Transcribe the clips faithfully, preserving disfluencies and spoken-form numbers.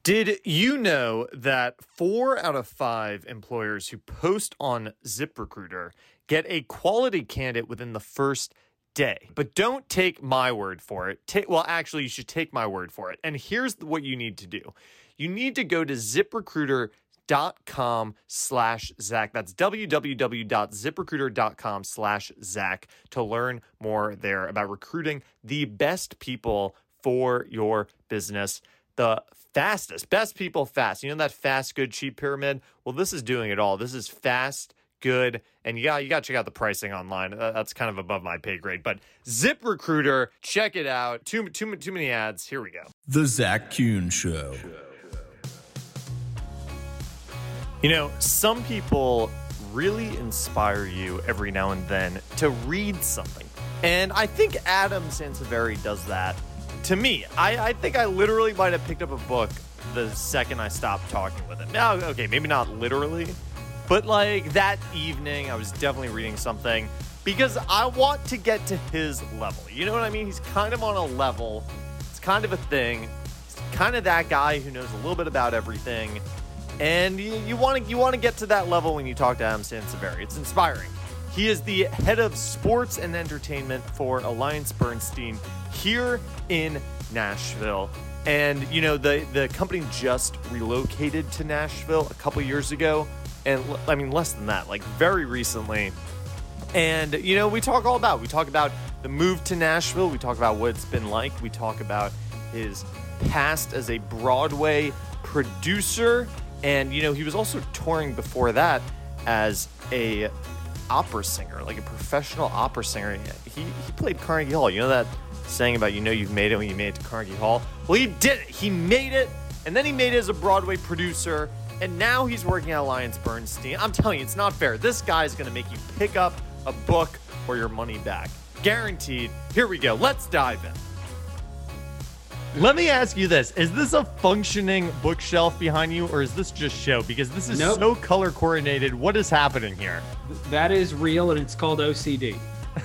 Did you know that four out of five employers who post on ZipRecruiter get a quality candidate within the first day? But don't take my word for it. Take, well, actually, you should take my word for it. And here's what you need to do. You need to go to ZipRecruiter.com slash Zach. That's www.ziprecruiter.com slash Zach to learn more there about recruiting the best people for your business. The fastest, best people fast. You know that fast, good, cheap pyramid? Well, this is doing it all. This is fast, good, and you got you got to check out the pricing online. That's kind of above my pay grade. But ZipRecruiter, check it out. Too too too many ads. Here we go. The Zach Kuhn Show. You know, some people really inspire you every now and then to read something, and I think Adam Sanseveri does that. To me, I, I think I literally might have picked up a book the second I stopped talking with him. Now, okay, maybe not literally, but like that evening, I was definitely reading something because I want to get to his level. You know what I mean? He's kind of on a level. It's kind of a thing. He's kind of that guy who knows a little bit about everything. And you, you want to you want to get to that level when you talk to Adam Sanseveri. It's inspiring. He is the head of sports and entertainment for AllianceBernstein here in Nashville. And, you know, the, the company just relocated to Nashville a couple years ago. And, I mean, less than that, like very recently. And, you know, we talk all about, we talk about the move to Nashville. We talk about what it's been like. We talk about his past as a Broadway producer. And, you know, he was also touring before that as a opera singer, like a professional opera singer. He he played Carnegie Hall. You know that saying about, you know, you've made it when you made it to Carnegie Hall? Well, he did it. He made it, and then he made it as a Broadway producer, and now he's working at AllianceBernstein. I'm telling you, it's not fair. This guy is going to make you pick up a book or your money back. Guaranteed. Here we go. Let's dive in. Let me ask you this. Is this a functioning bookshelf behind you, or is this just show? Because this is nope. so color coordinated. What is happening here? That is real, and it's called O C D.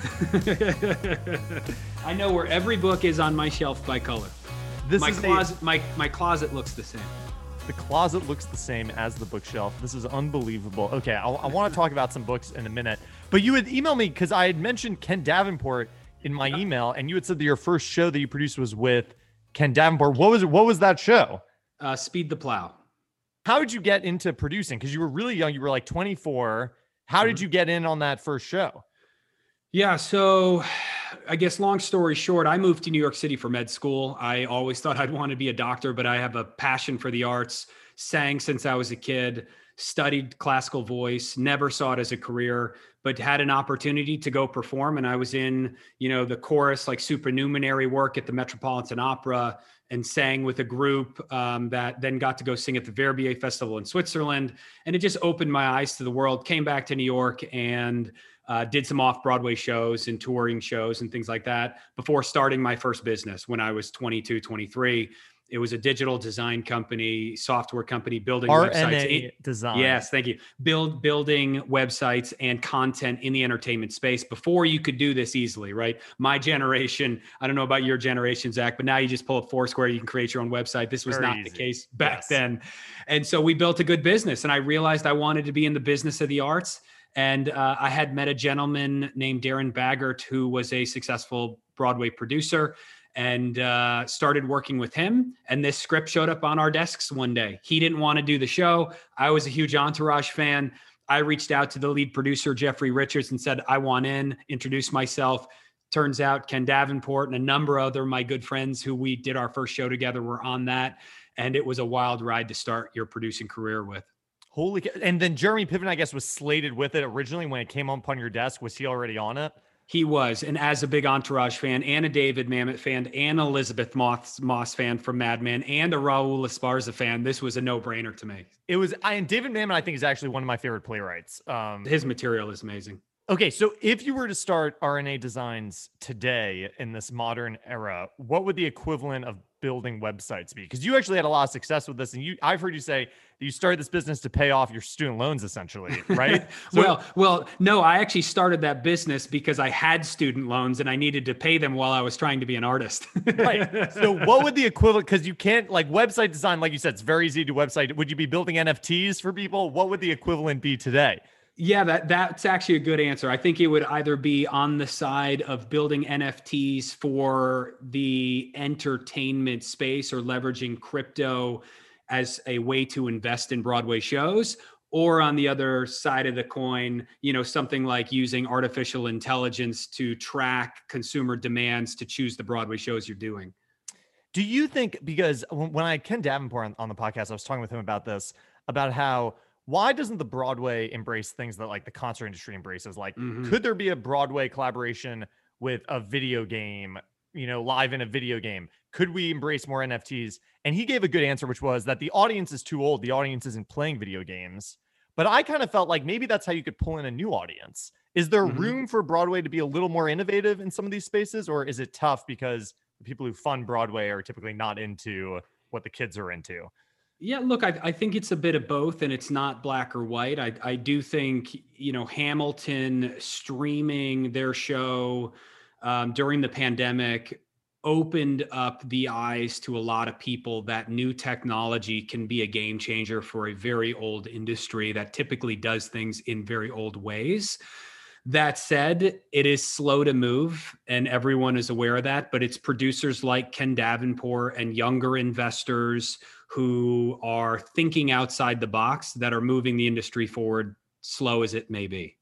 I know where every book is on my shelf by color. This my is closet. A, my my closet looks the same. The closet looks the same as the bookshelf. This is unbelievable. Okay, I, I want to talk about some books in a minute, but you had emailed me because I had mentioned Ken Davenport in my yeah. email, and you had said that your first show that you produced was with Ken Davenport. What was it? What was that show? Uh, Speed the Plow. How did you get into producing? Because you were really young. You were like twenty-four. How mm-hmm. did you get in on that first show? Yeah, so I guess long story short, I moved to New York City for med school. I always thought I'd want to be a doctor, but I have a passion for the arts, sang since I was a kid, studied classical voice, never saw it as a career, but had an opportunity to go perform. And I was in, you know, the chorus, like supernumerary work at the Metropolitan Opera, and sang with a group um, that then got to go sing at the Verbier Festival in Switzerland. And it just opened my eyes to the world. Came back to New York and uh, did some off-Broadway shows and touring shows and things like that before starting my first business when I was twenty-two, twenty-three. It was a digital design company, software company, building R N A websites. Design. Yes, thank you. Build building websites and content in the entertainment space before you could do this easily, right? My generation, I don't know about your generation, Zach, but now you just pull up Foursquare, you can create your own website. This was Very not easy. the case back Yes. then. And so we built a good business, and I realized I wanted to be in the business of the arts. And uh, I had met a gentleman named Darren Baggert, who was a successful Broadway producer, and uh, started working with him. And this script showed up on our desks one day. He didn't want to do the show. I was a huge Entourage fan. I reached out to the lead producer, Jeffrey Richards, and said, I want in, introduce myself. Turns out Ken Davenport and a number of other my good friends who we did our first show together were on that. And it was a wild ride to start your producing career with. Holy cow. And then Jeremy Piven, I guess, was slated with it originally when it came up on your desk. Was he already on it? He was. And as a big Entourage fan and a David Mamet fan and Elizabeth Moss, Moss fan from Mad Men and a Raul Esparza fan, this was a no-brainer to me. It was. I, and David Mamet, I think, is actually one of my favorite playwrights. Um, His material is amazing. Okay, so if you were to start R N A Designs today in this modern era, what would the equivalent of building websites be? Because you actually had a lot of success with this, and you I've heard you say that you started this business to pay off your student loans, essentially, right? So, well, well, no, I actually started that business because I had student loans and I needed to pay them while I was trying to be an artist. Right. So what would the equivalent, because you can't, like, website design, like you said, it's very easy to do website. Would you be building N F Ts for people? What would the equivalent be today? Yeah, that that's actually a good answer. I think it would either be on the side of building N F Ts for the entertainment space or leveraging crypto as a way to invest in Broadway shows, or on the other side of the coin, you know, something like using artificial intelligence to track consumer demands to choose the Broadway shows you're doing. Do you think, because when I Ken Davenport on, on the podcast, I was talking with him about this, about how, why doesn't the Broadway embrace things that like the concert industry embraces? Like, mm-hmm. could there be a Broadway collaboration with a video game, you know, live in a video game? Could we embrace more N F Ts? And he gave a good answer, which was that the audience is too old. The audience isn't playing video games. But I kind of felt like maybe that's how you could pull in a new audience. Is there mm-hmm. room for Broadway to be a little more innovative in some of these spaces? Or is it tough because the people who fund Broadway are typically not into what the kids are into? Yeah, look, I, I think it's a bit of both, and it's not black or white. I, I do think, you know, Hamilton streaming their show um, during the pandemic opened up the eyes to a lot of people that new technology can be a game changer for a very old industry that typically does things in very old ways. That said, it is slow to move, and everyone is aware of that, but it's producers like Ken Davenport and younger investors who are thinking outside the box that are moving the industry forward, slow as it may be.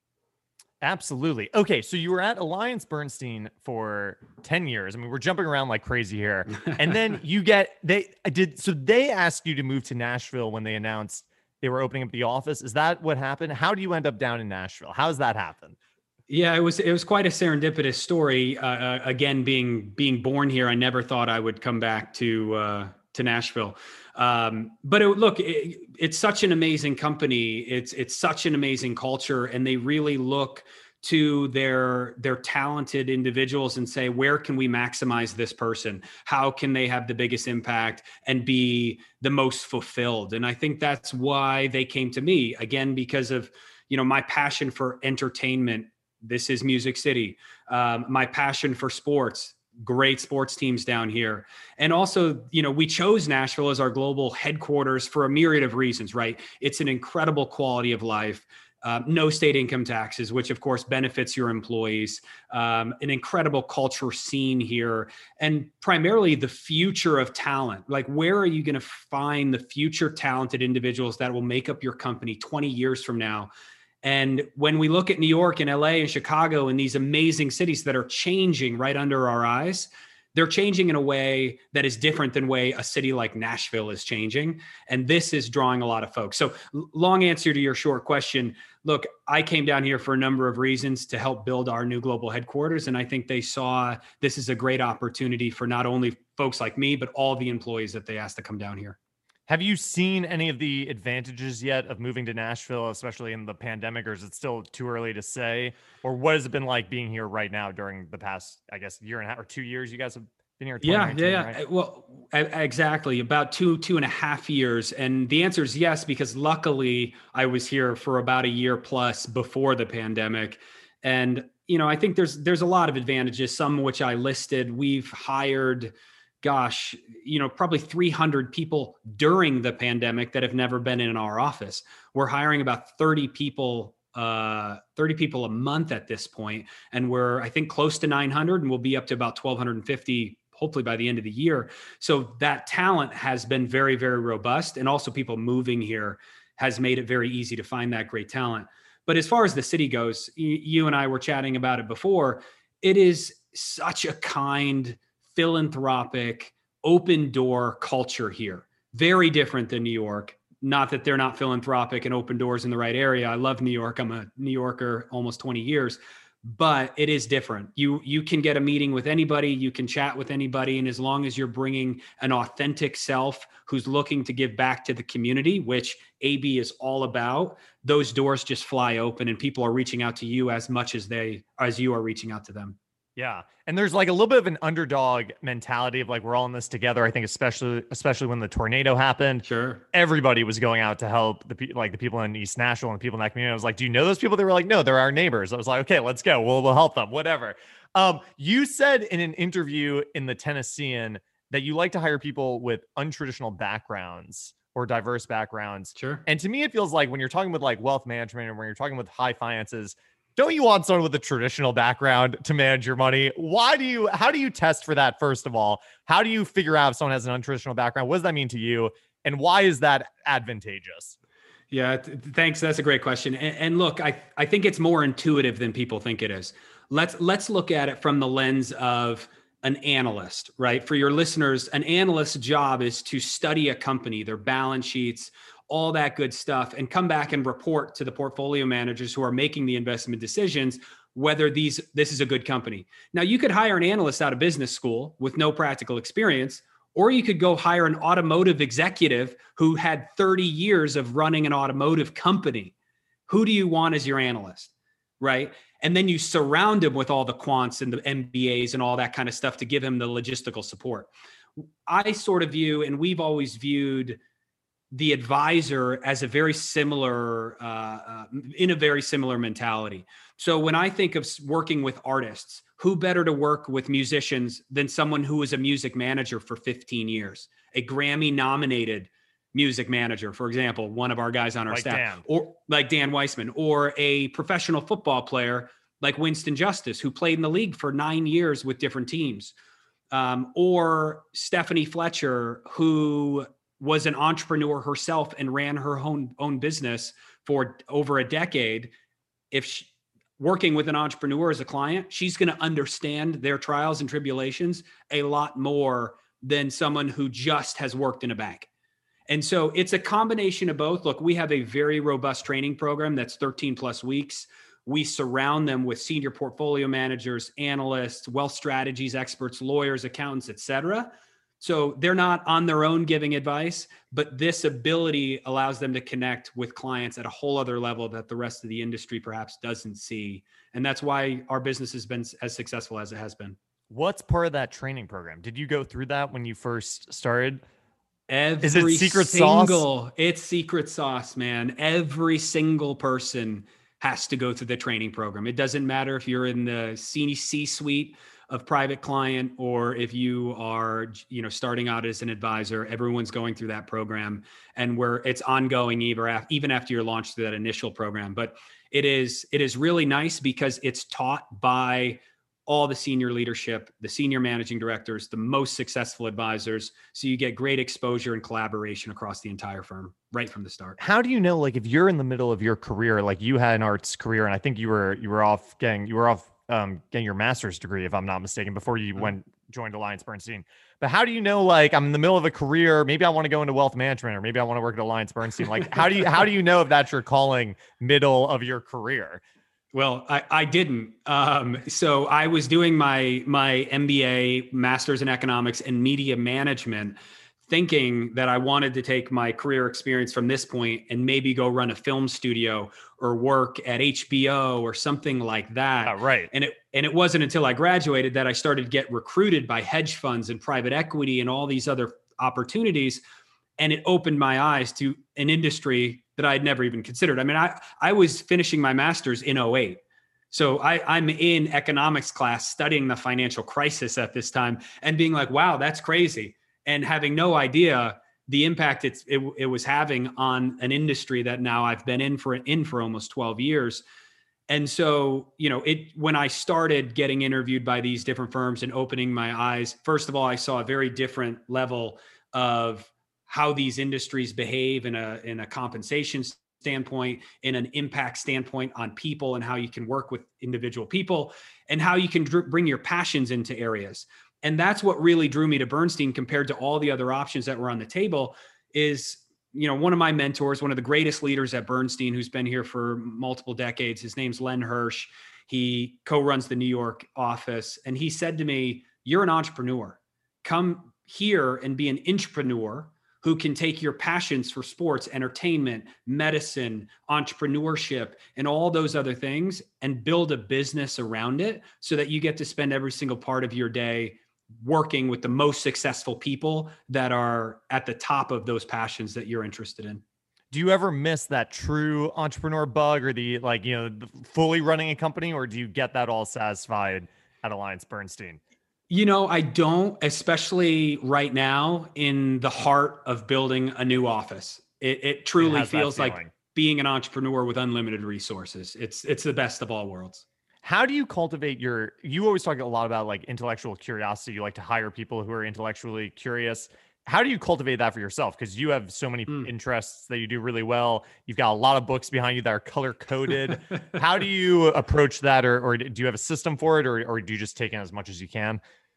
Absolutely. Okay, so you were at Alliance Bernstein for ten years. I mean, we're jumping around like crazy here. And then you get, they did, so they asked you to move to Nashville when they announced they were opening up the office. Is that what happened? How do you end up down in Nashville? How does that happen? Yeah, it was it was quite a serendipitous story. Uh, uh, again, being being born here, I never thought I would come back to uh, to Nashville. Um, but it, look, it, it's such an amazing company. It's it's such an amazing culture, and they really look to their their talented individuals and say, where can we maximize this person? How can they have the biggest impact and be the most fulfilled? And I think that's why they came to me, again, because of, you know, my passion for entertainment. This is Music City. Um, my passion for sports, great sports teams down here. And also, you know, we chose Nashville as our global headquarters for a myriad of reasons, right? It's an incredible quality of life. Uh, no state income taxes, which of course benefits your employees, um, an incredible culture scene here, and primarily the future of talent. Like, where are you going to find the future talented individuals that will make up your company twenty years from now? And when we look at New York and L A and Chicago and these amazing cities that are changing right under our eyes, they're changing in a way that is different than way a city like Nashville is changing. And this is drawing a lot of folks. So long answer to your short question. Look, I came down here for a number of reasons to help build our new global headquarters. And I think they saw this is a great opportunity for not only folks like me, but all the employees that they asked to come down here. Have you seen any of the advantages yet of moving to Nashville, especially in the pandemic, or is it still too early to say? Or what has it been like being here right now during the past, I guess, year and a half or two years? You guys have been here. Yeah, yeah, yeah. Right? Well, exactly. About two, two and a half years. And the answer is yes, because luckily I was here for about a year plus before the pandemic. And, you know, I think there's, there's a lot of advantages, some of which I listed. We've hired, gosh, you know, probably three hundred people during the pandemic that have never been in our office. We're hiring about thirty people, uh, thirty people a month at this point. And we're, I think, close to nine hundred, and we'll be up to about twelve fifty, hopefully by the end of the year. So that talent has been very, very robust. And also people moving here has made it very easy to find that great talent. But as far as the city goes, you, you and I were chatting about it before. It is such a kind, philanthropic, open door culture here. Very different than New York. Not that they're not philanthropic and open doors in the right area. I love New York. I'm a New Yorker almost twenty years, but it is different. You, you can get a meeting with anybody, you can chat with anybody. And as long as you're bringing an authentic self who's looking to give back to the community, which A B is all about, those doors just fly open and people are reaching out to you as much as they, as you are reaching out to them. Yeah. And there's like a little bit of an underdog mentality of like, we're all in this together. I think especially, especially when the tornado happened, Sure. everybody was going out to help the people, like the people in East Nashville and the people in that community. I was like, do you know those people? They were like, no, they're our neighbors. I was like, okay, let's go. We'll, we'll help them, whatever. Um, you said in an interview in the Tennessean that you like to hire people with untraditional backgrounds or diverse backgrounds. Sure. And to me, it feels like when you're talking with like wealth management and when you're talking with high finances, don't you want someone with a traditional background to manage your money? Why do you, how do you test for that? First of all, how do you figure out if someone has an untraditional background? What does that mean to you? And why is that advantageous? Yeah, th- thanks. That's a great question. And, and look, I, I think it's more intuitive than people think it is. Let's, let's look at it from the lens of an analyst, right? For your listeners, an analyst's job is to study a company, their balance sheets, all that good stuff, and come back and report to the portfolio managers who are making the investment decisions whether these this is a good company. Now, you could hire an analyst out of business school with no practical experience, or you could go hire an automotive executive who had thirty years of running an automotive company. Who do you want as your analyst, right? And then you surround him with all the quants and the M B As and all that kind of stuff to give him the logistical support. I sort of view, and we've always viewed the advisor as a very similar, uh, uh, in a very similar mentality. So when I think of working with artists, who better to work with musicians than someone who was a music manager for fifteen years, a Grammy nominated music manager, for example, one of our guys on our Like staff, Dan. or like Dan Weissman, or a professional football player like Winston Justice, who played in the league for nine years with different teams, um, or Stephanie Fletcher, who was an entrepreneur herself and ran her own, own business for over a decade. If she, working with an entrepreneur as a client, she's going to understand their trials and tribulations a lot more than someone who just has worked in a bank. And so it's a combination of both. Look, we have a very robust training program that's thirteen plus weeks. We surround them with senior portfolio managers, analysts, wealth strategies experts, lawyers, accountants, et cetera. So they're not on their own giving advice, but this ability allows them to connect with clients at a whole other level that the rest of the industry perhaps doesn't see. And that's why our business has been as successful as it has been. What's part of that training program? Did you go through that when you first started? Every Is it secret single, sauce? It's secret sauce, man. Every single person has to go through the training program. It doesn't matter if you're in the C-suite of private client or if you are, you know, starting out as an advisor. Everyone's going through that program, and where it's ongoing even after you're launched through that initial program. But it is it is really nice because it's taught by all the senior leadership, the senior managing directors, the most successful advisors. So you get great exposure and collaboration across the entire firm right from the start. How do you know, like, if you're in the middle of your career, like you had an arts career, and I think you were you were off getting you were off um, getting your master's degree, if I'm not mistaken, before you mm-hmm. went joined AllianceBernstein. But how do you know, like, I'm in the middle of a career, maybe I want to go into wealth management, or maybe I want to work at AllianceBernstein. Like, how do you how do you know if that's your calling middle of your career? Well, I, I didn't. Um, so I was doing my my M B A, master's in economics and media management, thinking that I wanted to take my career experience from this point and maybe go run a film studio or work at H B O or something like that. Oh, right. And it and it wasn't until I graduated that I started to get recruited by hedge funds and private equity and all these other opportunities. And it opened my eyes to an industry that I had never even considered. I mean, I, I was finishing my master's in oh eight. So I, I'm in economics class studying the financial crisis at this time and being like, wow, that's crazy. And having no idea the impact it's, it, it was having on an industry that now I've been in for, in for almost twelve years. And so, you know, it, when I started getting interviewed by these different firms and opening my eyes, first of all, I saw a very different level of how these industries behave in a in a compensation standpoint, in an impact standpoint on people, and how you can work with individual people, and how you can dr- bring your passions into areas. And that's what really drew me to Bernstein compared to all the other options that were on the table. Is, you know, one of my mentors, one of the greatest leaders at Bernstein, who's been here for multiple decades. His name's Len Hirsch. He co-runs the New York office, and he said to me, "You're an entrepreneur. Come here and be an intrapreneur who can take your passions for sports, entertainment, medicine, entrepreneurship, and all those other things and build a business around it so that you get to spend every single part of your day working with the most successful people that are at the top of those passions that you're interested in. Do you ever miss that true entrepreneur bug or the, like, you know, the fully running a company, or do you get that all satisfied at Alliance Bernstein? You know, I don't, especially right now in the heart of building a new office. It, it truly It feels like being an entrepreneur with unlimited resources. It's it's the best of all worlds. How do you cultivate your, you always talk a lot about like intellectual curiosity. You like to hire people who are intellectually curious. How do you cultivate that for yourself? Because you have so many mm. interests that you do really well. You've got a lot of books behind you that are color coded. How do you approach that? Or, or do you have a system for it? Or, or do you just take in as much as you can?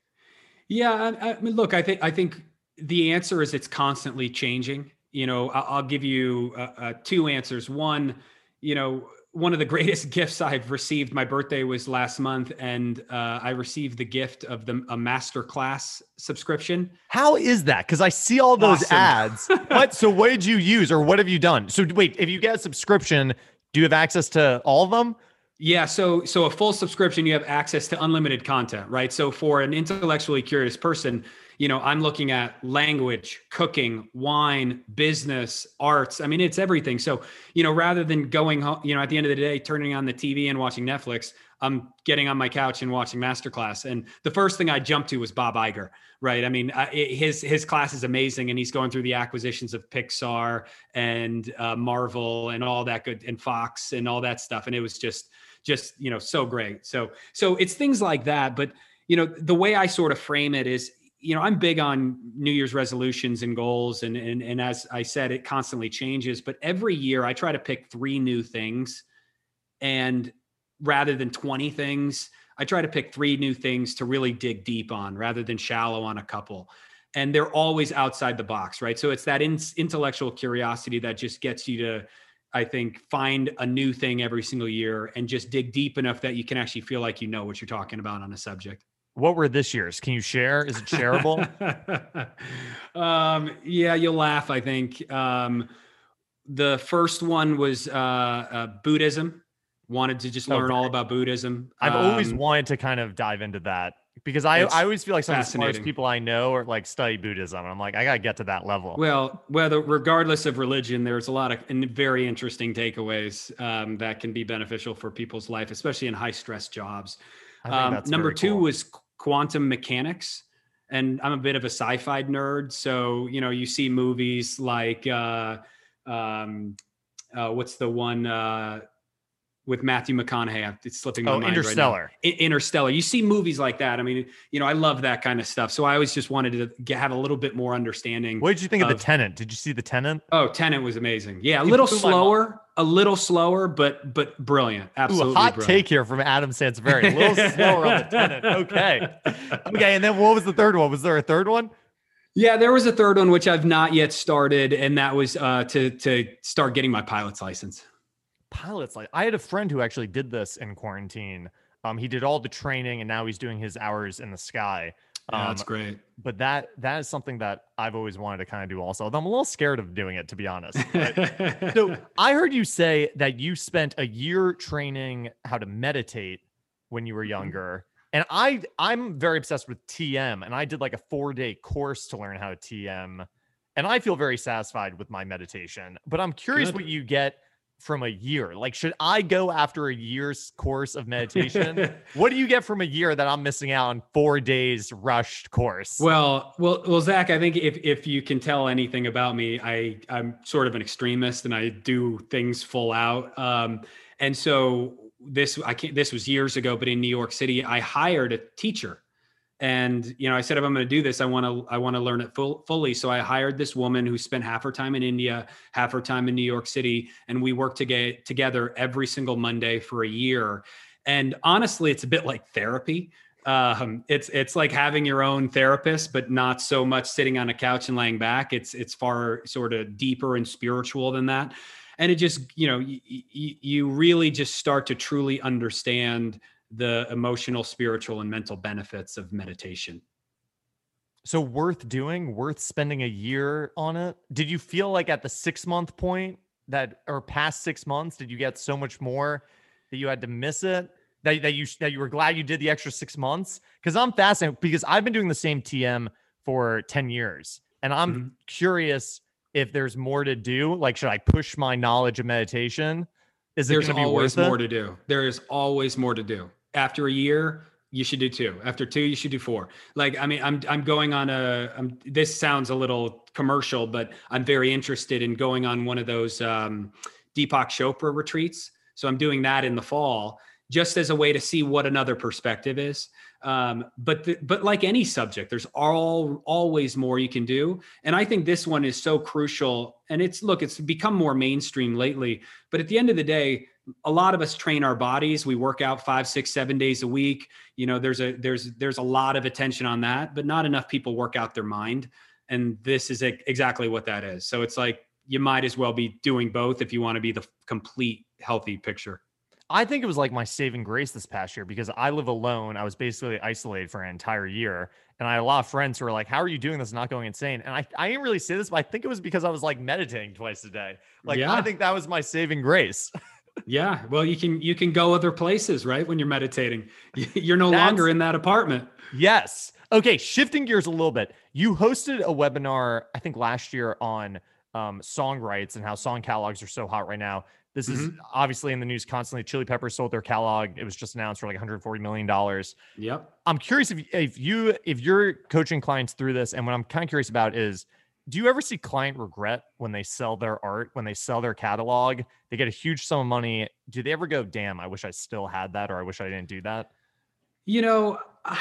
Yeah, I, I mean, look, I think I think the answer is it's constantly changing. You know, I'll, I'll give you uh, uh, two answers. One, you know, one of the greatest gifts I've received, my birthday was last month, and uh, I received the gift of the a masterclass subscription. How is that? Because I see all those awesome. ads. What? So what did you use, or what have you done? So wait, if you get a subscription, do you have access to all of them? Yeah, so so a full subscription, you have access to unlimited content, right? So for an intellectually curious person, you know, I'm looking at language, cooking, wine, business, arts. I mean, it's everything. So, you know, rather than going home, you know, at the end of the day, turning on the T V and watching Netflix, I'm getting on my couch and watching Masterclass. And the first thing I jumped to was Bob Iger, right? I mean, uh, his his class is amazing, and he's going through the acquisitions of Pixar and uh, Marvel and all that good, and Fox and all that stuff. And it was just, just, you know, so great. So, so it's things like that. But, you know, the way I sort of frame it is, you know, I'm big on New Year's resolutions and goals. And, and, and as I said, it constantly changes, but every year I try to pick three new things, and rather than twenty things, I try to pick three new things to really dig deep on rather than shallow on a couple. And they're always outside the box, right? So it's that in, intellectual curiosity that just gets you to, I think, find a new thing every single year and just dig deep enough that you can actually feel like you know what you're talking about on a subject. What were this year's? Can you share? Is it shareable? um, yeah, you'll laugh, I think. Um, the first one was uh, uh, Buddhism. Wanted to just learn okay. all about Buddhism. I've um, always wanted to kind of dive into that because I, I always feel like some of the smartest people I know are like study Buddhism. And I'm like, I got to get to that level. Well, whether regardless of religion, there's a lot of very interesting takeaways um, that can be beneficial for people's life, especially in high stress jobs. Um, number two cool. was quantum mechanics. And I'm a bit of a sci-fi nerd. So, you know, you see movies like, uh, um, uh, what's the one, uh, with Matthew McConaughey, it's slipping my oh, mind Interstellar. right now. Interstellar. You see movies like that. I mean, you know, I love that kind of stuff. So I always just wanted to get, have a little bit more understanding. What did you think of, of the Tenet? Did you see the Tenet? Oh, Tenet was amazing. Yeah, a little slower, a little slower, but but brilliant. Absolutely. Ooh, hot brilliant. take here from Adam Sanseveri. A little slower on the Tenet. Okay. Okay. And then what was the third one? Was there a third one? Yeah, there was a third one which I've not yet started, and that was uh, to to start getting my pilot's license. Pilots, like I had a friend who actually did this in quarantine. Um, he did all the training, and now he's doing his hours in the sky. Um, yeah, that's great. But that that is something that I've always wanted to kind of do also. Although I'm a little scared of doing it, to be honest. But, so I heard you say that you spent a year training how to meditate when you were younger. And I I'm very obsessed with T M, and I did like a four day course to learn how to T M. And I feel very satisfied with my meditation. But I'm curious Good. what you get from a year. Like, should I go after a year's course of meditation? What do you get from a year that I'm missing out on four days rushed course? Well, well, well, Zach, I think if, if you can tell anything about me, I I'm sort of an extremist and I do things full out. Um, and so this, I can't, this was years ago, but in New York City, I hired a teacher. And, you know, I said, if I'm going to do this, I want to, I want to learn it full, fully. So I hired this woman who spent half her time in India, half her time in New York City. And we worked to get together every single Monday for a year. And honestly, it's a bit like therapy. Um, it's, it's like having your own therapist, but not so much sitting on a couch and laying back. It's, it's far sort of deeper and spiritual than that. And it just, you know, y- y- you really just start to truly understand the emotional, spiritual, and mental benefits of meditation. So worth doing, worth spending a year on it. Did you feel like at the six month point that, or past six months, did you get so much more that you had to miss it? That, that you that you were glad you did the extra six months? Because I'm fascinated, because I've been doing the same T M for ten years, and I'm mm-hmm. curious if there's more to do. Like, should I push my knowledge of meditation? Is it There's going to be always worth more it? to do. There is always more to do. After a year, you should do two. After two, you should do four. Like, I mean, I'm I'm going on a. I'm, this sounds a little commercial, but I'm very interested in going on one of those um, Deepak Chopra retreats. So I'm doing that in the fall, just as a way to see what another perspective is. Um, but the, but like any subject, there's all always more you can do. And I think this one is so crucial. And it's look, it's become more mainstream lately. But at the end of the day, a lot of us train our bodies. We work out five, six, seven days a week. You know, there's a there's there's a lot of attention on that, but not enough people work out their mind. And this is a, exactly what that is. So it's like you might as well be doing both if you want to be the complete healthy picture. I think it was like my saving grace this past year, because I live alone. I was basically isolated for an entire year. And I had a lot of friends who were like, how are you doing this? Not going insane. And I, I didn't really say this, but I think it was because I was like meditating twice a day. Like, yeah. I think that was my saving grace. Yeah. Well, you can, you can go other places, right? When you're meditating, you're no That's, longer in that apartment. Yes. Okay. Shifting gears a little bit. You hosted a webinar, I think last year, on um, song rights and how song catalogs are so hot right now. This is mm-hmm. obviously in the news constantly. Chili Peppers sold their catalog. It was just announced for like one hundred forty million dollars. Yep. I'm curious if, if you, if you're coaching clients through this, and what I'm kind of curious about is, do you ever see client regret when they sell their art, when they sell their catalog, they get a huge sum of money? Do they ever go, damn, I wish I still had that, or I wish I didn't do that? You know,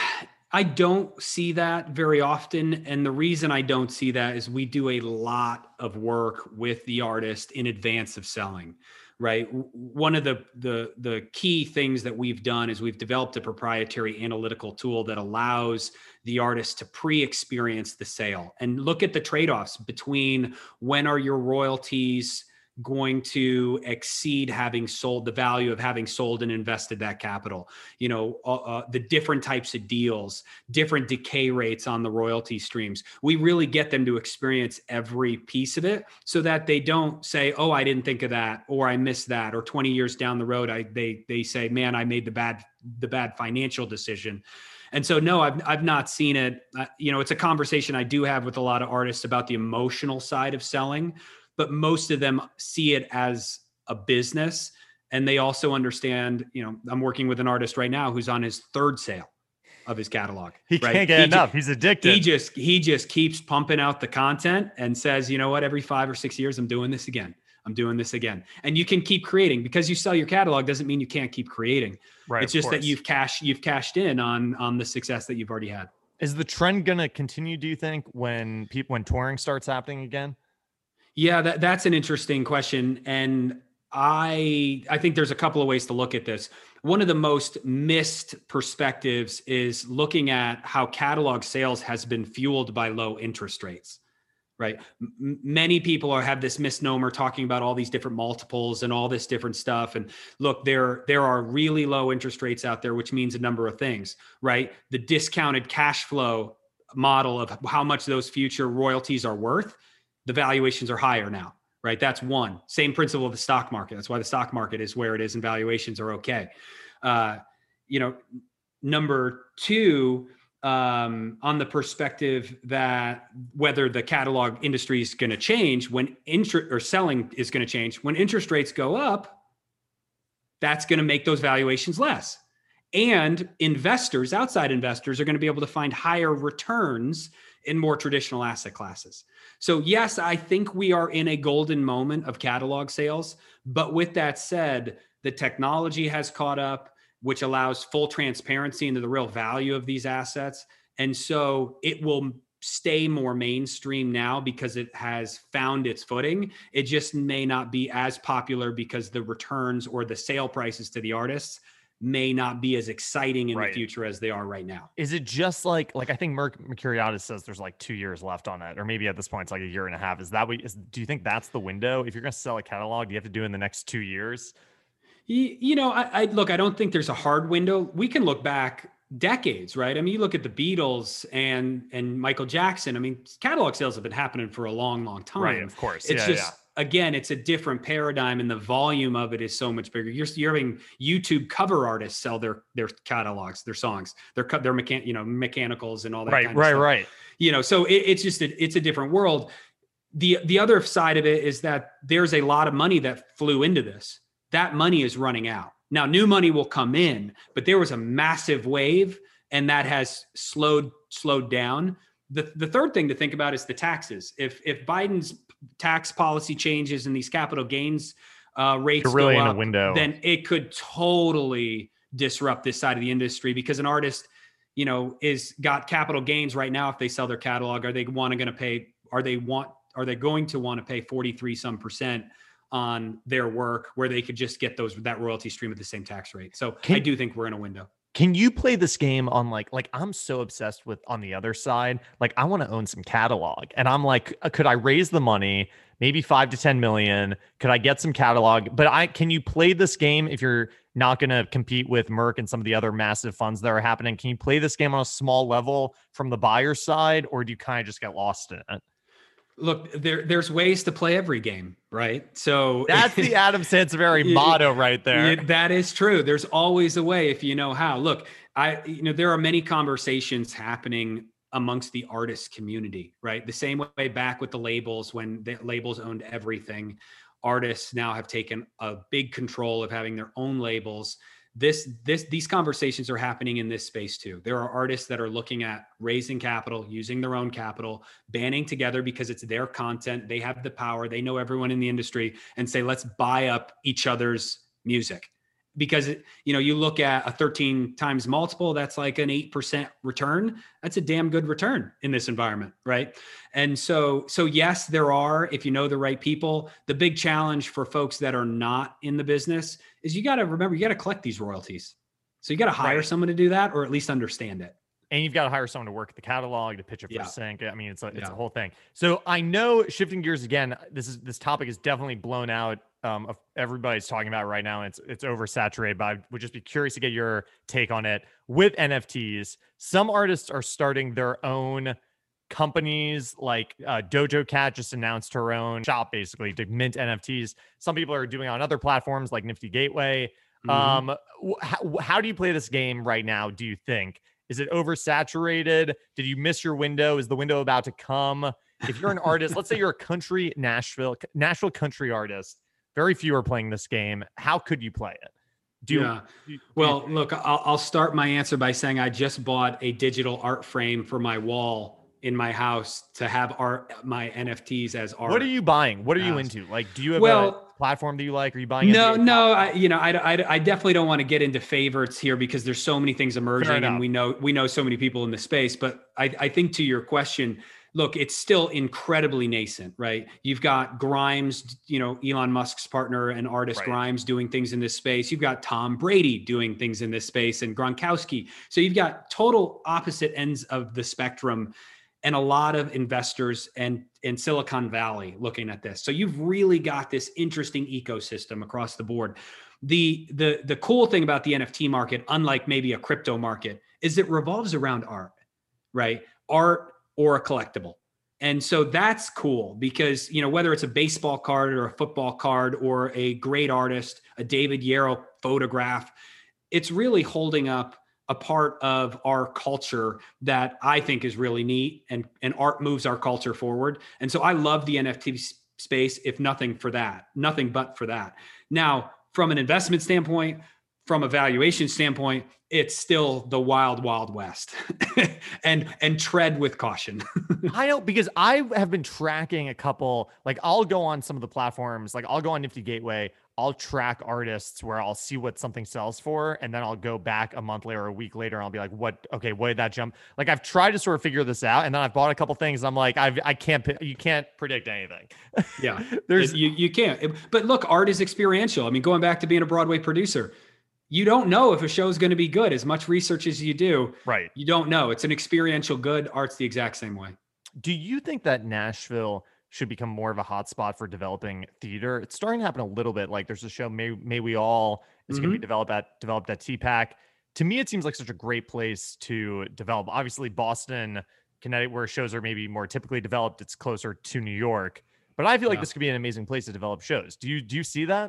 I don't see that very often. And the reason I don't see that is we do a lot of work with the artist in advance of selling. Right. One of the, the, the key things that we've done is we've developed a proprietary analytical tool that allows the artist to pre-experience the sale and look at the trade-offs between when are your royalties going to exceed having sold, the value of having sold and invested that capital, you know, uh, uh, the different types of deals, different decay rates on the royalty streams. We really get them to experience every piece of it so that they don't say, oh, I didn't think of that, or I missed that, or twenty years down the road, I, they, they say, man, I made the bad, the bad financial decision. And so, no, I've, I've not seen it. Uh, you know, it's a conversation I do have with a lot of artists about the emotional side of selling, but most of them see it as a business. And they also understand, you know, I'm working with an artist right now who's on his third sale of his catalog. He right? can't get he enough. Ju- He's addicted. He just, he just keeps pumping out the content and says, you know what, every five or six years, I'm doing this again. I'm doing this again. And you can keep creating. Because you sell your catalog doesn't mean you can't keep creating. Right. It's just that you've cashed, you've cashed in on, on the success that you've already had. Is the trend going to continue, do you think, when people, when touring starts happening again? Yeah, that, that's an interesting question. And I I think there's a couple of ways to look at this. One of the most missed perspectives is looking at how catalog sales has been fueled by low interest rates, right? M- many people are, have this misnomer talking about all these different multiples and all this different stuff. And look, there, there are really low interest rates out there, which means a number of things, right? The discounted cash flow model of how much those future royalties are worth, the valuations are higher now, right? That's one. Same principle of the stock market. That's why the stock market is where it is and valuations are okay. Uh, you know, number two, um, on the perspective that whether the catalog industry is going to change when interest or selling is going to change, when interest rates go up, that's going to make those valuations less. And investors, outside investors, are going to be able to find higher returns in more traditional asset classes. So yes, I think we are in a golden moment of catalog sales. But with that said, the technology has caught up, which allows full transparency into the real value of these assets. And so it will stay more mainstream now because it has found its footing. It just may not be as popular because the returns or the sale prices to the artists may not be as exciting in right. the future as they are right now. Is it just like, like I think Merc Mercuriadis says there's like two years left on it, or maybe at this point it's like a year and a half. Is that what, is, do you think that's the window? If you're going to sell a catalog, do you have to do it in the next two years? You, you know, I, I look, I don't think there's a hard window. We can look back decades, right? I mean, you look at the Beatles and and Michael Jackson. I mean, catalog sales have been happening for a long, long time. Right, of course. It's yeah, just yeah. again, it's a different paradigm, and the volume of it is so much bigger. You're, you're having YouTube cover artists sell their their catalogs, their songs, their their mechan, you know, mechanicals and all that. Right, kind right, of stuff. right. You know, so it, it's just a, it's a different world. The the other side of it is that there's a lot of money that flew into this. That money is running out. Now, new money will come in, but there was a massive wave, and that has slowed slowed down. The the third thing to think about is the taxes. If if Biden's tax policy changes and these capital gains uh, rates You're really go in up, a window. then it could totally disrupt this side of the industry, because an artist, you know, is got capital gains right now. If they sell their catalog, are they want to going to pay? Are they want? Are they going to want to pay forty-three some percent on their work, where they could just get those that royalty stream at the same tax rate? So Can, I do think we're in a window. Can you play this game on like like I'm so obsessed with on the other side? Like I want to own some catalog, and I'm like, could I raise the money? Maybe five to ten million. Could I get some catalog? But I can you play this game if you're not going to compete with Merck and some of the other massive funds that are happening? Can you play this game on a small level from the buyer side, or do you kind of just get lost in it? Look, there there's ways to play every game, right? So that's the Adam Sanseverino motto right there. It, that is true. There's always a way if you know how. Look, I you know there are many conversations happening amongst the artist community, right? The same way back with the labels, when the labels owned everything, artists now have taken a big control of having their own labels. This, this, these conversations are happening in this space too. There are artists that are looking at raising capital, using their own capital, banding together because it's their content. They have the power. They know everyone in the industry, and say, let's buy up each other's music. Because, you know, you look at a thirteen times multiple, that's like an eight percent return. That's a damn good return in this environment, right? And so, so yes, there are, if you know the right people. The big challenge for folks that are not in the business is you got to remember, you got to collect these royalties. So you got to hire Right. someone to do that, or at least understand it. And you've got to hire someone to work at the catalog, to pitch it for Yeah. sync. I mean, it's a, it's Yeah. a whole thing. So I know, shifting gears again, this is this topic is definitely blown out. Um, of everybody's talking about it right now, and it's it's oversaturated. But I would just be curious to get your take on it with N F Ts. Some artists are starting their own companies, like uh, Dojo Cat just announced her own shop basically to mint N F Ts. Some people are doing it on other platforms like Nifty Gateway. Mhm. Um, wh- how, how do you play this game right now? Do you think? Is it oversaturated? Did you miss your window? Is the window about to come? If you're an artist, let's say you're a country Nashville, Nashville country artist, very few are playing this game. How could you play it? Do you, Yeah. do you- Well, look, I'll, I'll start my answer by saying I just bought a digital art frame for my wall in my house to have art, my N F Ts as art. what are you buying? What are you Uh, into? Like, do you have well, a platform that you like? Are you buying? No, N B A no, platform? I, you know, I, I, I definitely don't want to get into favorites here because there's so many things emerging, enough. and we know we know so many people in the space. But I, I think to your question, look, it's still incredibly nascent, right? You've got Grimes, you know, Elon Musk's partner and artist Right. Grimes doing things in this space. You've got Tom Brady doing things in this space, and Gronkowski. So you've got total opposite ends of the spectrum, and a lot of investors and in Silicon Valley looking at this. So you've really got this interesting ecosystem across the board. The, the, the cool thing about the N F T market, unlike maybe a crypto market, is it revolves around art, right? Art or a collectible. And so that's cool because, you know, whether it's a baseball card or a football card or a great artist, a David Yarrow photograph, it's really holding up a part of our culture that I think is really neat, and, and art moves our culture forward. And so I love the N F T space, if nothing for that, nothing but for that. Now, from an investment standpoint, from a valuation standpoint, it's still the wild, wild west. and and tread with caution. I know, because I have been tracking a couple, like I'll go on some of the platforms, like I'll go on Nifty Gateway, I'll track artists where I'll see what something sells for, and then I'll go back a month later or a week later and I'll be like, what, okay, what did that jump? Like I've tried to sort of figure this out, and then I've bought a couple things. And I'm like, I've, I can't, you can't predict anything. Yeah, There's, you, you can't. But look, art is experiential. I mean, going back to being a Broadway producer, you don't know if a show is going to be good. As much research as you do, right. You don't know. It's an experiential good. Art's the exact same way. Do you think that Nashville should become more of a hotspot for developing theater? It's starting to happen a little bit. Like there's a show, May, May We All is Mhm. going to be developed at developed at T PAC. to me, it seems like such a great place to develop. Obviously, Boston, Connecticut, where shows are maybe more typically developed, it's closer to New York. But I feel like Yeah. this could be an amazing place to develop shows. Do you do you see that?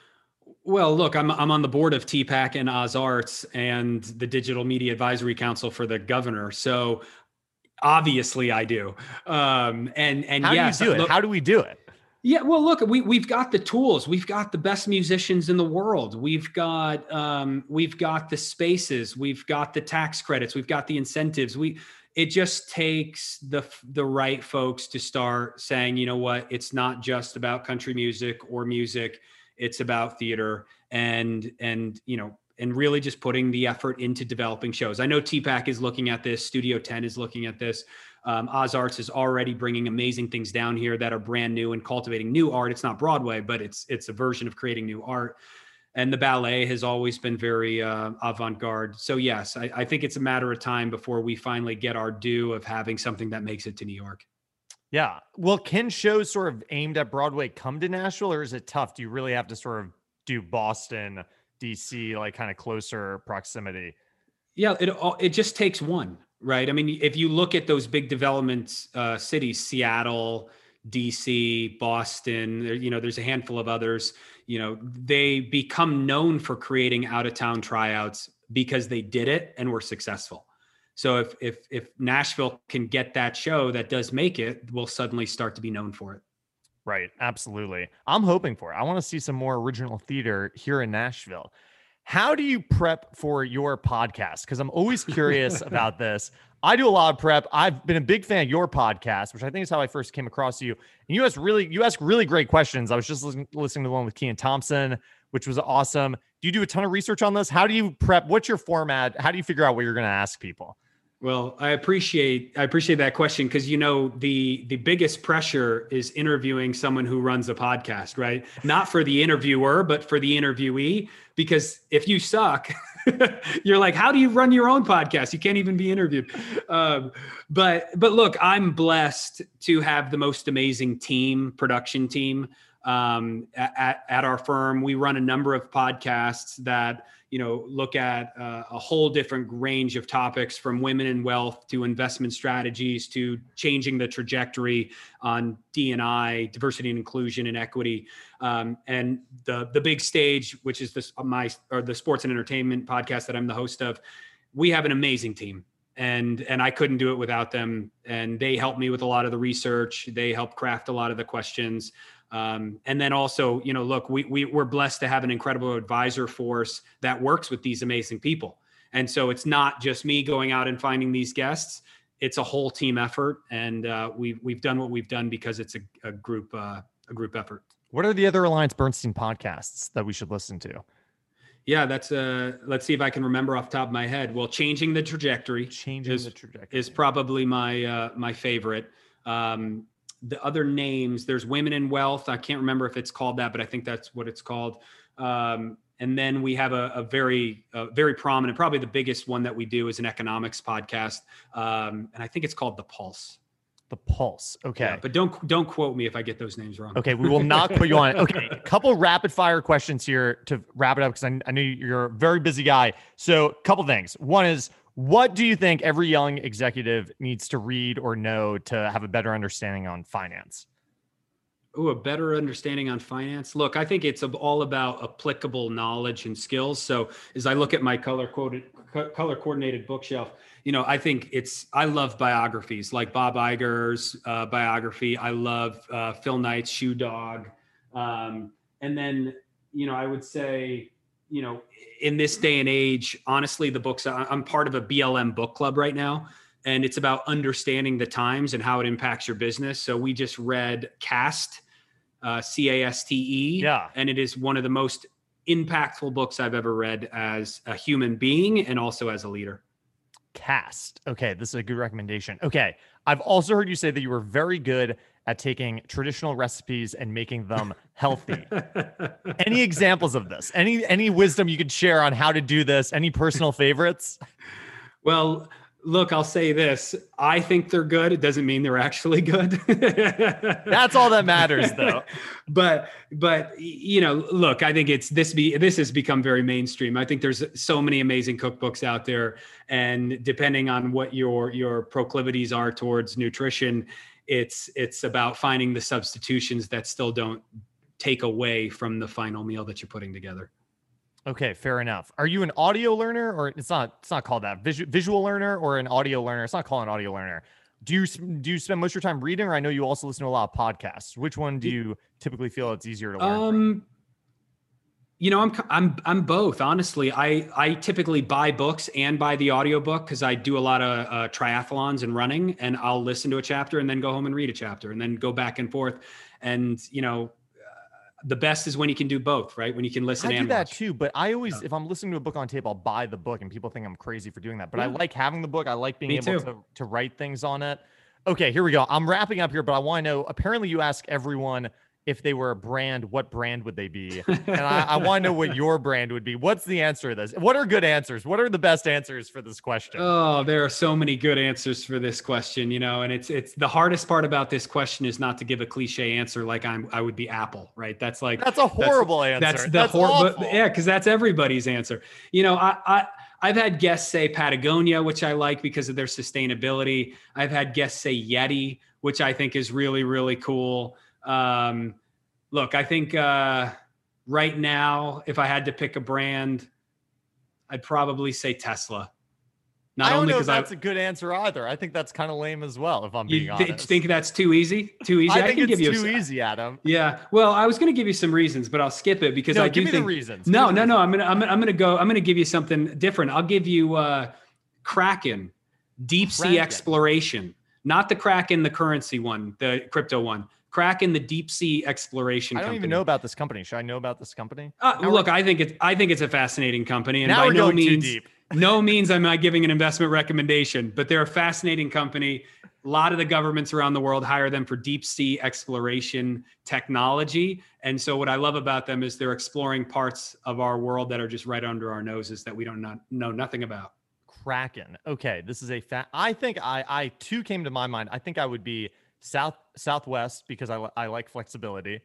Well, look, I'm I'm on the board of T PAC and OzArts and the Digital Media Advisory Council for the governor. So obviously I do. Um, and and How yes, do you do it? look, How do we do it? yeah, well, look, we we've got the tools. We've got the best musicians in the world. We've got um, we've got the spaces. We've got the tax credits. We've got the incentives. We it just takes the the right folks to start saying, you know what, it's not just about country music or music. It's about theater and and you know and really just putting the effort into developing shows. I know T PAC is looking at this. Studio ten is looking at this. Um, OzArts is already bringing amazing things down here that are brand new and cultivating new art. It's not Broadway, but it's it's a version of creating new art. And the ballet has always been very uh, avant-garde. So yes, I, I think it's a matter of time before we finally get our due of having something that makes it to New York. Yeah. Well, can shows sort of aimed at Broadway come to Nashville, or is it tough? Do you really have to sort of do Boston, D C, like kind of closer proximity? Yeah, it it just takes one, right? I mean, if you look at those big development uh, cities, Seattle, D C, Boston, there, you know, there's a handful of others, you know, they become known for creating out-of-town tryouts because they did it and were successful. So if if if Nashville can get that show that does make it, we'll suddenly start to be known for it. Right. Absolutely. I'm hoping for it. I want to see some more original theater here in Nashville. How do you prep for your podcast? Because I'm always curious about this. I do a lot of prep. I've been a big fan of your podcast, which I think is how I first came across you. And you ask really, you ask really great questions. I was just listening, listening to the one with Kenan Thompson, which was awesome. Do you do a ton of research on this? How do you prep? What's your format? How do you figure out what you're going to ask people? Well, I appreciate I appreciate that question because, you know, the the biggest pressure is interviewing someone who runs a podcast, right? Not for the interviewer, but for the interviewee. Because if you suck, you're like, how do you run your own podcast? You can't even be interviewed. Um, but but look, I'm blessed to have the most amazing team, production team um, at, at our firm. We run a number of podcasts that, you know, look at uh, a whole different range of topics, from women and wealth to investment strategies to changing the trajectory on D and I, diversity and inclusion and equity. Um, and the the big stage, which is this my or the sports and entertainment podcast that I'm the host of, we have an amazing team. And and I couldn't do it without them. And they helped me with a lot of the research. They helped craft a lot of the questions. Um, and then also, you know, look, we, we, we're blessed to have an incredible advisor force that works with these amazing people. And so it's not just me going out and finding these guests. It's a whole team effort. And uh, we've, we've done what we've done because it's a, a group, uh, a group effort. What are the other Alliance Bernstein podcasts that we should listen to? Yeah, that's uh let's see if I can remember off the top of my head. Well, Changing the Trajectory Changing is, the Trajectory is probably my uh, my favorite. Um, the other names, there's Women in Wealth. I can't remember if it's called that, but I think that's what it's called. Um, and then we have a, a very, uh, very prominent, probably the biggest one that we do is an economics podcast. Um, and I think it's called The Pulse. The Pulse. Okay. Yeah, but don't, don't quote me if I get those names wrong. Okay. We will not put you on. Okay. A couple rapid fire questions here to wrap it up, because I, I know you're a very busy guy. So a couple things. One is, what do you think every young executive needs to read or know to have a better understanding on finance? Oh, a better understanding on finance. Look, I think it's all about applicable knowledge and skills. So as I look at my color coded, color coordinated bookshelf, you know, I think it's, I love biographies like Bob Iger's uh, biography. I love uh, Phil Knight's Shoe Dog. Um, and then, you know, I would say, you know, in this day and age, honestly, the books, I'm part of a B L M book club right now, and it's about understanding the times and how it impacts your business. So we just read Cast, uh, C A S T E. Yeah. And it is one of the most impactful books I've ever read as a human being and also as a leader. Cast. Okay. This is a good recommendation. Okay. I've also heard you say that you were very good at taking traditional recipes and making them healthy. Any examples of this? Any any wisdom you could share on how to do this? Any personal favorites? Well, Look, I'll say this. I think they're good. It doesn't mean they're actually good. That's all that matters, though. But, but you know, look, I think it's this be this has become very mainstream. I think there's so many amazing cookbooks out there, and depending on what your your proclivities are towards nutrition, it's it's about finding the substitutions that still don't take away from the final meal that you're putting together. Okay, fair enough. Are you an audio learner, or it's not? It's not called that. Visual visual learner or an audio learner? It's not called an audio learner. Do you do you spend most of your time reading, or I know you also listen to a lot of podcasts? Which one do you typically feel it's easier to learn? Um, you know, I'm I'm I'm both. Honestly, I I typically buy books and buy the audiobook because I do a lot of uh, triathlons and running, and I'll listen to a chapter and then go home and read a chapter and then go back and forth. And you know, the best is when you can do both, right? When you can listen I and do that watch. too, but I always, Yeah. if I'm listening to a book on tape, I'll buy the book, and people think I'm crazy for doing that. But I Yeah. like having the book. I like being Me able too. to to write things on it. Okay, here we go. I'm wrapping up here, but I want to know. Apparently, you ask everyone if they were a brand, what brand would they be? And I, I want to know what your brand would be. What's the answer to this? What are good answers? What are the best answers for this question? Oh, there are so many good answers for this question, you know, and it's it's the hardest part about this question is not to give a cliche answer like I'm I would be Apple, right? That's like That's a horrible answer. That's the That's horrible, awful. yeah, because that's everybody's answer. You know, I I I've had guests say Patagonia, which I like because of their sustainability. I've had guests say Yeti, which I think is really really cool. Um, look, I think uh, right now, if I had to pick a brand, I'd probably say Tesla. Not I don't only know if because I that's a good answer either. I think that's kind of lame as well, if I'm being you th- honest. think that's too easy? Too easy? I think can it's give you too a, easy, Adam. Yeah. Well, I was going to give you some reasons, but I'll skip it because No, I give do me think the reasons. No, Give me no, the no. I'm gonna I'm, I'm gonna go. I'm gonna give you something different. I'll give you uh, Kraken, deep sea Kraken. exploration, not the Kraken, the currency one, the crypto one. Kraken, the deep sea exploration. I don't company. even know about this company. Should I know about this company? Uh, Now look, we're- I think it's I think it's a fascinating company, and Now by we're no going too means deep. no means am I giving an investment recommendation, but they're a fascinating company. A lot of the governments around the world hire them for deep sea exploration technology, and so what I love about them is they're exploring parts of our world that are just right under our noses that we don't not, know nothing about. Kraken. Okay, this is a fact. I think I I too came to my mind. I think I would be South Southwest because I li- I like flexibility.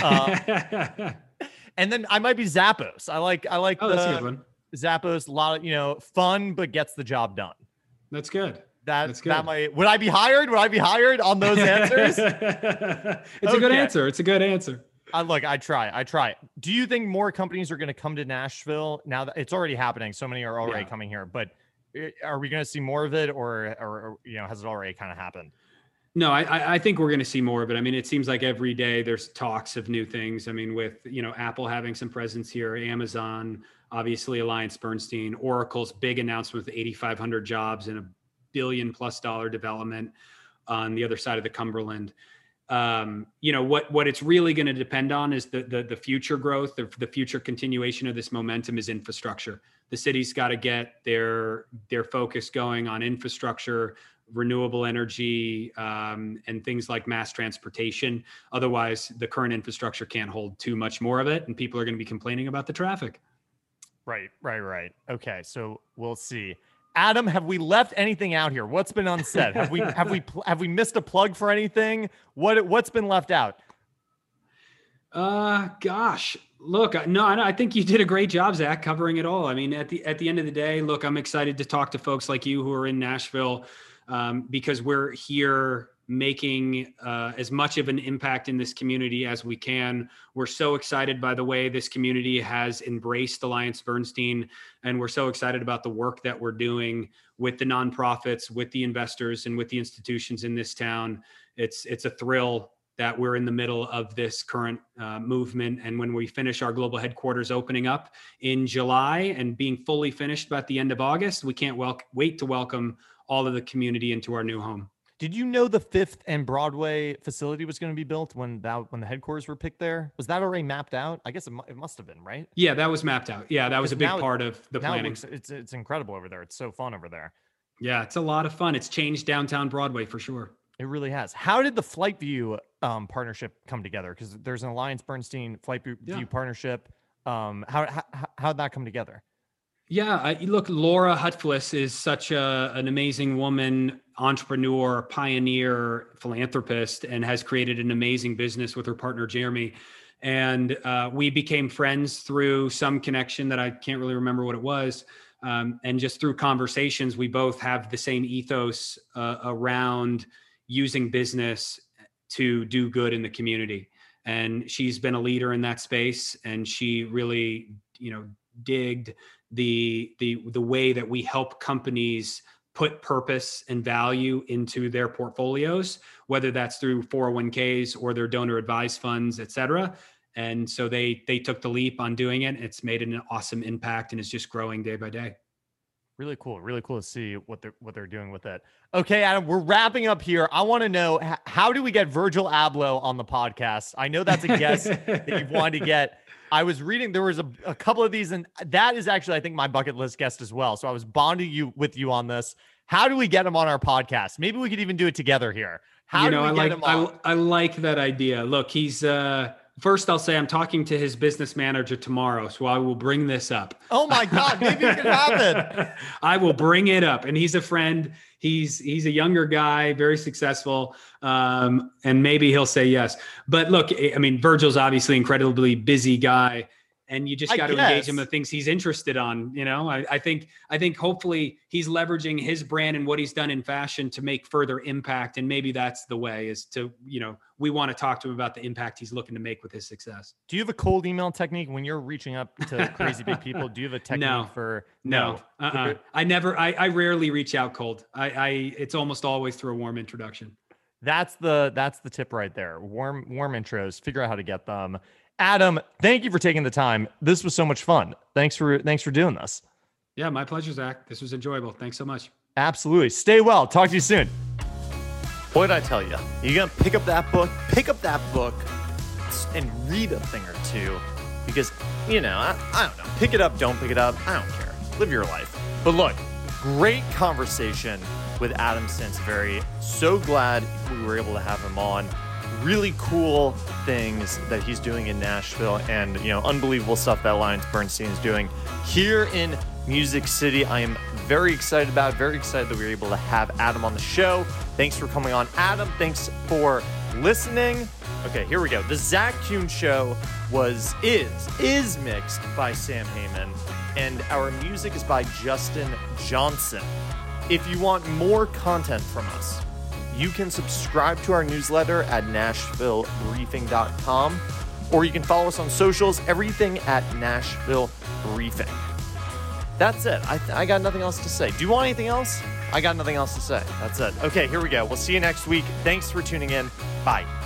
Uh, and then I might be Zappos. I like I like Oh, the that's a good one. Zappos. A lot of, you know, fun but gets the job done. That's good. That That's good. that might would I be hired? Would I be hired on those answers? It's a good Okay. answer. It's a good answer. I look, I try, I try. Do you think more companies are going to come to Nashville now that it's already happening? So many are already Yeah. coming here, but uh, are we going to see more of it, or, or, or you know, has it already kind of happened? No, I- I, I think we're going to see more of it. I mean, it seems like every day there's talks of new things. I mean, with, you know, Apple having some presence here, Amazon, obviously Alliance Bernstein, Oracle's big announcement with eighty-five hundred jobs and a billion plus dollar development on the other side of the Cumberland. Um, you know, what what it's really going to depend on is the the, the future growth, the, the future continuation of this momentum is infrastructure. The city's got to get their their focus going on infrastructure, renewable energy, um, and things like mass transportation. Otherwise, the current infrastructure can't hold too much more of it, and people are going to be complaining about the traffic. Right, right, right. Okay, so we'll see. Adam, have we left anything out here? What's been unsaid? Have we have we pl- have we missed a plug for anything? What what's been left out? Uh, gosh, look, I- no, I I think you did a great job, Zach, covering it all. I mean, at the at the end of the day, look, I'm excited to talk to folks like you who are in Nashville, um, because we're here making uh, as much of an impact in this community as we can. We're so excited by the way this community has embraced Alliance Bernstein, and we're so excited about the work that we're doing with the nonprofits, with the investors, and with the institutions in this town. It's it's a thrill that we're in the middle of this current uh, movement. And when we finish our global headquarters opening up in July and being fully finished by the end of August, we can't wel- wait to welcome all of the community into our new home. Did you know the Fifth and Broadway facility was going to be built when that when the headquarters were picked there? Was that already mapped out? I guess it, mu- it must have been, right? Yeah, that was mapped out. Yeah, that was a big Now it- part of the Now it planning. looks, it's it's incredible over there. It's so fun over there. Yeah, it's a lot of fun. It's changed downtown Broadway for sure. It really has. How did the Flight View um, partnership come together? Because there's an Alliance Bernstein Flight View Yeah. partnership. Um, how how how'd that come together? Yeah, I, look, Laura Hutflis is such a, an amazing woman, entrepreneur, pioneer, philanthropist, and has created an amazing business with her partner, Jeremy. And uh, we became friends through some connection that I can't really remember what it was. Um, and just through conversations, we both have the same ethos uh, around using business to do good in the community. And she's been a leader in that space. And she really, you know, digged the the the way that we help companies put purpose and value into their portfolios, whether that's through four oh one k's or their donor advised funds, et cetera. And so they they took the leap on doing it. It's made an awesome impact and it's just growing day by day. Really cool. Really cool to see what they're what they're doing with it. Okay, Adam, we're wrapping up here. I want to know, how do we get Virgil Abloh on the podcast? I know that's a guest that you've wanted to get. I was reading, there was a, a couple of these, and that is actually, I think, my bucket list guest as well. So I was bonding you with you on this. How do we get him on our podcast? Maybe we could even do it together here. How you do know, we I get like, him on? I, I like that idea. Look, he's, uh, first I'll say I'm talking to his business manager tomorrow, so I will bring this up. Oh my God, maybe it can happen. I will bring it up. And he's a friend. He's he's a younger guy, very successful, um, and maybe he'll say yes. But look, I mean, Virgil's obviously an incredibly busy guy, and you just got to engage him in the things he's interested on. You know, I, I think I think hopefully he's leveraging his brand and what he's done in fashion to make further impact. And maybe that's the way, is to, you know, we want to talk to him about the impact he's looking to make with his success. Do you have a cold email technique when you're reaching up to crazy big people? Do you have a technique no, for no? no. Uh-uh. I never. I, I rarely reach out cold. I, I. It's almost always through a warm introduction. That's the that's the tip right there. Warm warm intros. Figure out how to get them. Adam, thank you for taking the time. This was so much fun. Thanks for thanks for doing this. Yeah, my pleasure, Zach. This was enjoyable. Thanks so much. Absolutely. Stay well. Talk to you soon. What did I tell you? You're going to pick up that book, pick up that book, and read a thing or two. Because, you know, I, I don't know. Pick it up, don't pick it up. I don't care. Live your life. But look, great conversation with Adam Sanseveri. So glad we were able to have him on. Really cool things that he's doing in Nashville, and, you know, unbelievable stuff that Alliance Bernstein is doing here in Music City. I am very excited about it, very excited that we were able to have Adam on the show. Thanks for coming on, Adam. Thanks for listening. Okay, here we go. The Zach Kuhn Show was, is, is mixed by Sam Heyman, and our music is by Justin Johnson. If you want more content from us, you can subscribe to our newsletter at nashville briefing dot com, or you can follow us on socials, everything at Nashville Briefing. That's it. I, th- I got nothing else to say. Do you want anything else? I got nothing else to say. That's it. Okay, here we go. We'll see you next week. Thanks for tuning in. Bye.